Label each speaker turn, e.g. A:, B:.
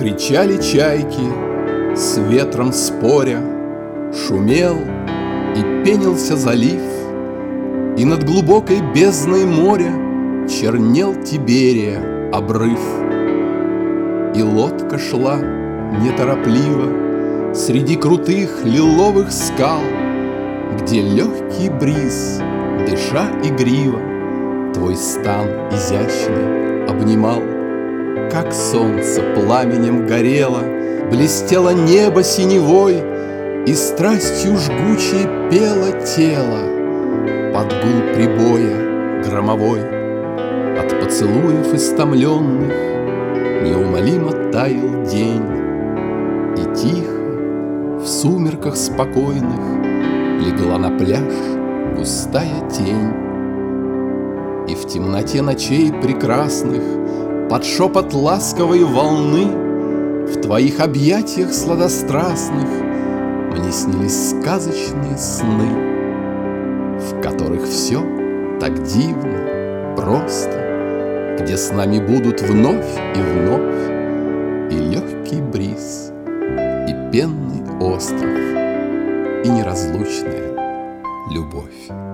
A: Кричали чайки, с ветром споря, шумел и пенился залив, и над глубокой бездной моря чернел Тиберия обрыв. И лодка шла неторопливо среди крутых лиловых скал, где легкий бриз, дыша игриво, твой стан изящный обнимал. Как солнце пламенем горело, блестело небо синевой, и страстью жгучей пело тело под гул прибоя громовой. От поцелуев истомленных неумолимо таял день, и тихо в сумерках спокойных легла на пляж густая тень. И в темноте ночей прекрасных под шепот ласковой волны в твоих объятиях сладострастных мне снились сказочные сны, в которых все так дивно, просто, где с нами будут вновь и вновь и легкий бриз, и пенный остров, и неразлучная любовь.